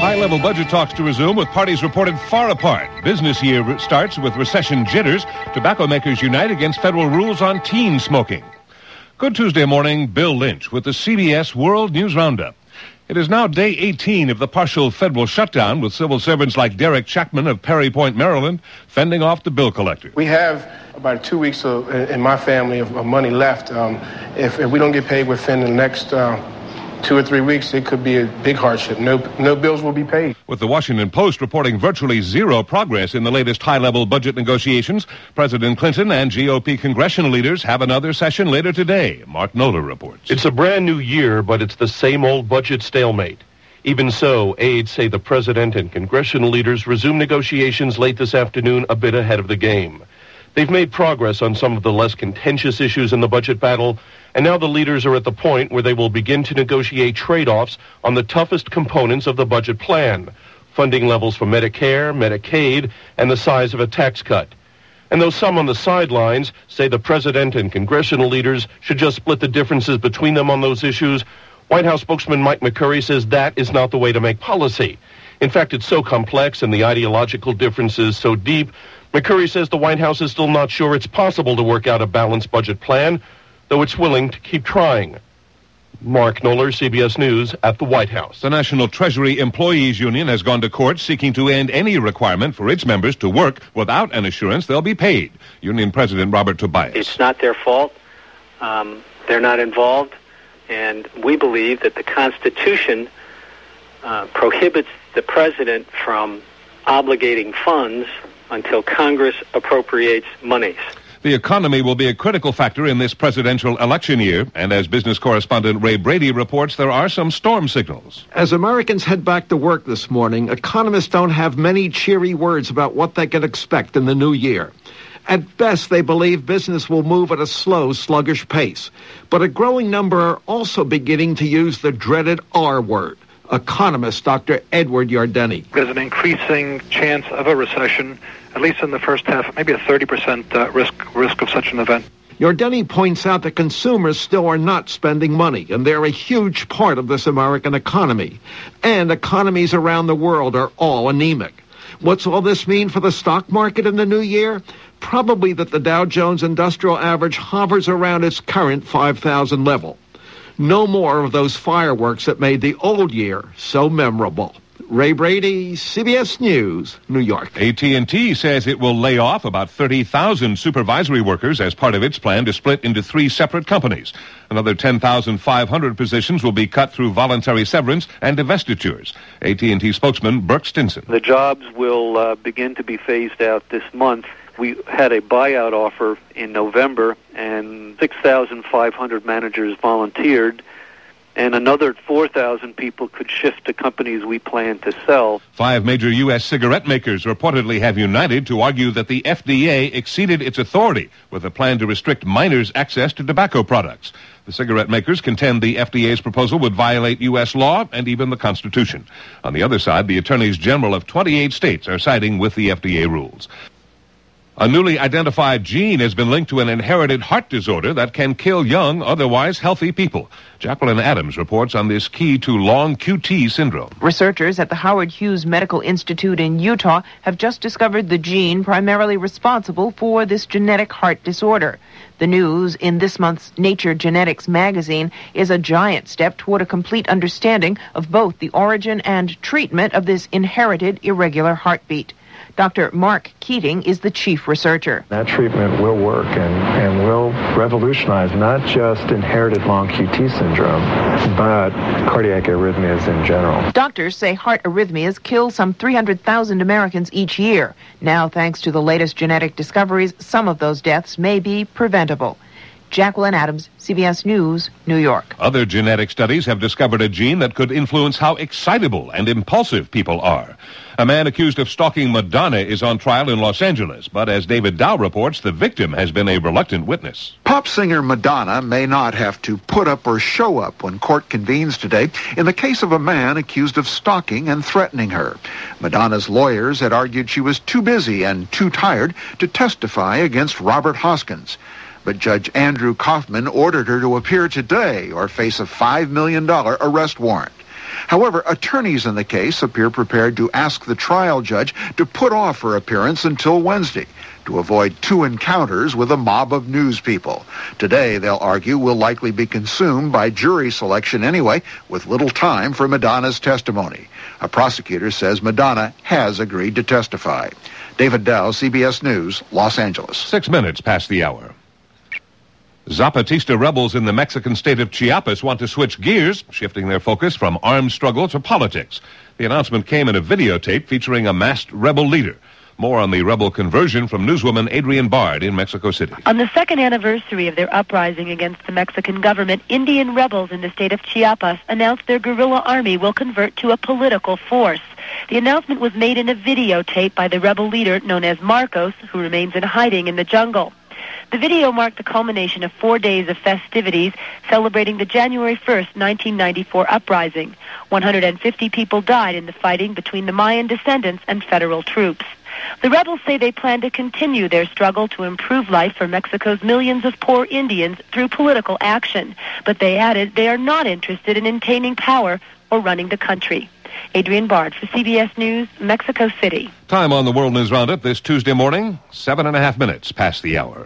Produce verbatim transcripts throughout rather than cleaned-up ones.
High-level budget talks to resume with parties reported far apart. Business year starts with recession jitters. Tobacco makers unite against federal rules on teen smoking. Good Tuesday morning, Bill Lynch with the C B S World News Roundup. It is now day eighteen of the partial federal shutdown, with civil servants like Derek Chapman of Perry Point, Maryland, fending off the bill collectors. We have about two weeks of, in my family of, of money left. Um, if, if we don't get paid within the next uh, two or three weeks, it could be a big hardship. No, no bills will be paid. With the Washington Post reporting virtually zero progress in the latest high-level budget negotiations, President Clinton and G O P congressional leaders have another session later today. Mark Noller reports. It's a brand new year, but it's the same old budget stalemate. Even so, aides say the president and congressional leaders resume negotiations late this afternoon, a bit ahead of the game. They've made progress on some of the less contentious issues in the budget battle, and now the leaders are at the point where they will begin to negotiate trade-offs on the toughest components of the budget plan: funding levels for Medicare, Medicaid, and the size of a tax cut. And though some on the sidelines say the president and congressional leaders should just split the differences between them on those issues, White House spokesman Mike McCurry says that is not the way to make policy. In fact, it's so complex and the ideological differences so deep, McCurry says the White House is still not sure it's possible to work out a balanced budget plan, though it's willing to keep trying. Mark Noller, C B S News, at the White House. The National Treasury Employees Union has gone to court seeking to end any requirement for its members to work without an assurance they'll be paid. Union President Robert Tobias. It's not their fault. Um, they're not involved. And we believe that the Constitution uh, prohibits the president from obligating funds until Congress appropriates monies. The economy will be a critical factor in this presidential election year, and as business correspondent Ray Brady reports, there are some storm signals. As Americans head back to work this morning, economists don't have many cheery words about what they can expect in the new year. At best, they believe business will move at a slow, sluggish pace. But a growing number are also beginning to use the dreaded R word. Economist Doctor Edward Yardeni. There's an increasing chance of a recession, at least in the first half, maybe a thirty percent uh, risk risk of such an event. Yardeni points out that consumers still are not spending money, and they're a huge part of this American economy. And economies around the world are all anemic. What's all this mean for the stock market in the new year? Probably that the Dow Jones Industrial Average hovers around its current five thousand level. No more of those fireworks that made the old year so memorable. Ray Brady, C B S News, New York. A T and T says it will lay off about thirty thousand supervisory workers as part of its plan to split into three separate companies. Another ten thousand five hundred positions will be cut through voluntary severance and divestitures. A T and T spokesman Burke Stinson. The jobs will uh, begin to be phased out this month. We had a buyout offer in November, and six thousand five hundred managers volunteered, and another four thousand people could shift to companies we plan to sell. Five major U S cigarette makers reportedly have united to argue that the F D A exceeded its authority with a plan to restrict minors' access to tobacco products. The cigarette makers contend the F D A's proposal would violate U S law and even the Constitution. On the other side, the attorneys general of twenty-eight states are siding with the F D A rules. A newly identified gene has been linked to an inherited heart disorder that can kill young, otherwise healthy people. Jacqueline Adams reports on this key to long Q T syndrome. Researchers at the Howard Hughes Medical Institute in Utah have just discovered the gene primarily responsible for this genetic heart disorder. The news in this month's Nature Genetics magazine is a giant step toward a complete understanding of both the origin and treatment of this inherited irregular heartbeat. Doctor Mark Keating is the chief researcher. That treatment will work and, and will revolutionize not just inherited long Q T syndrome, but cardiac arrhythmias in general. Doctors say heart arrhythmias kill some three hundred thousand Americans each year. Now, thanks to the latest genetic discoveries, some of those deaths may be preventable. Jacqueline Adams, C B S News, New York. Other genetic studies have discovered a gene that could influence how excitable and impulsive people are. A man accused of stalking Madonna is on trial in Los Angeles, but as David Dow reports, the victim has been a reluctant witness. Pop singer Madonna may not have to put up or show up when court convenes today in the case of a man accused of stalking and threatening her. Madonna's lawyers had argued she was too busy and too tired to testify against Robert Hoskins. But Judge Andrew Kaufman ordered her to appear today or face a five million dollars arrest warrant. However, attorneys in the case appear prepared to ask the trial judge to put off her appearance until Wednesday to avoid two encounters with a mob of news people. Today, they'll argue, will likely be consumed by jury selection anyway, with little time for Madonna's testimony. A prosecutor says Madonna has agreed to testify. David Dow, C B S News, Los Angeles. Six minutes past the hour. Zapatista rebels in the Mexican state of Chiapas want to switch gears, shifting their focus from armed struggle to politics. The announcement came in a videotape featuring a masked rebel leader. More on the rebel conversion from newswoman Adrienne Bard in Mexico City. On the second anniversary of their uprising against the Mexican government, Indian rebels in the state of Chiapas announced their guerrilla army will convert to a political force. The announcement was made in a videotape by the rebel leader known as Marcos, who remains in hiding in the jungle. The video marked the culmination of four days of festivities celebrating the January first, nineteen ninety-four uprising. one hundred fifty people died in the fighting between the Mayan descendants and federal troops. The rebels say they plan to continue their struggle to improve life for Mexico's millions of poor Indians through political action. But they added they are not interested in attaining power or running the country. Adrienne Bard for C B S News, Mexico City. Time on the World News Roundup this Tuesday morning, seven and a half minutes past the hour.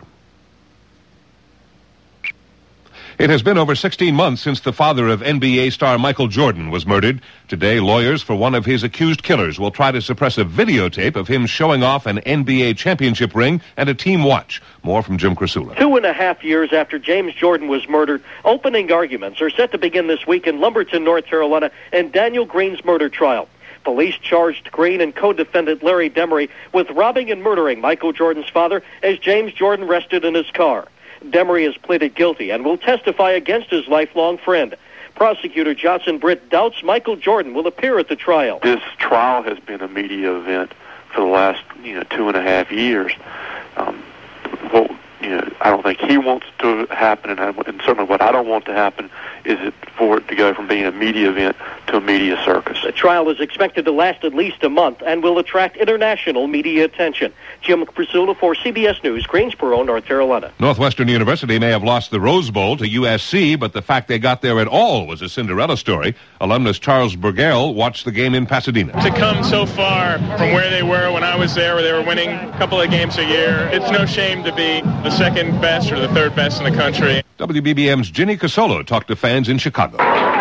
It has been over sixteen months since the father of N B A star Michael Jordan was murdered. Today, lawyers for one of his accused killers will try to suppress a videotape of him showing off an N B A championship ring and a team watch. More from Jim Krasula. Two and a half years after James Jordan was murdered, opening arguments are set to begin this week in Lumberton, North Carolina, in Daniel Green's murder trial. Police charged Green and co-defendant Larry Demery with robbing and murdering Michael Jordan's father as James Jordan rested in his car. Demery has pleaded guilty and will testify against his lifelong friend. Prosecutor Johnson Britt doubts Michael Jordan will appear at the trial. This trial has been a media event for the last, you know, two and a half years. Um, well, you know, I don't think he wants to happen, and, I, and certainly what I don't want to happen is it, for it to go from being a media event to a media circus. The trial is expected to last at least a month and will attract international media attention. Jim Krasula for C B S News, Greensboro, North Carolina. Northwestern University may have lost the Rose Bowl to U S C, but the fact they got there at all was a Cinderella story. Alumnus Charles Burgell watched the game in Pasadena. To come so far from where they were when I was there, where they were winning a couple of games a year, it's no shame to be the second best or the third best in the country. W B B M's Ginny Casolo talked to fans in Chicago.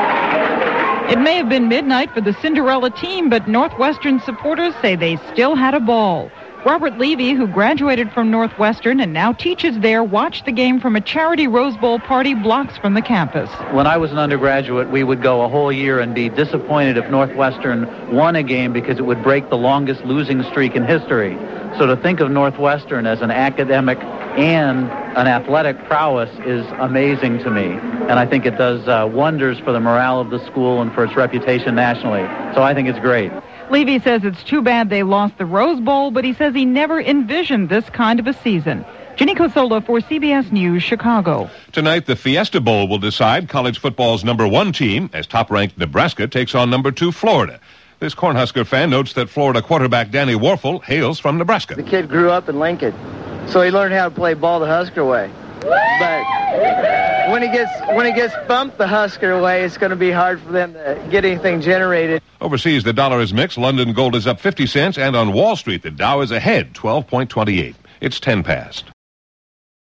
It may have been midnight for the Cinderella team, but Northwestern supporters say they still had a ball. Robert Levy, who graduated from Northwestern and now teaches there, watched the game from a charity Rose Bowl party blocks from the campus. When I was an undergraduate, we would go a whole year and be disappointed if Northwestern won a game because it would break the longest losing streak in history. So to think of Northwestern as an academic and an athletic prowess is amazing to me. And I think it does uh, wonders for the morale of the school and for its reputation nationally. So I think it's great. Levy says it's too bad they lost the Rose Bowl, but he says he never envisioned this kind of a season. Ginny Cosola for C B S News, Chicago. Tonight, the Fiesta Bowl will decide college football's number one team as top-ranked Nebraska takes on number two Florida. This Cornhusker fan notes that Florida quarterback Danny Warfel hails from Nebraska. The kid grew up in Lincoln, so he learned how to play ball the Husker way. But when he gets when he gets bumped the Husker way, it's going to be hard for them to get anything generated. Overseas, the dollar is mixed. London gold is up fifty cents, and on Wall Street, the Dow is ahead, twelve point two eight. It's ten past.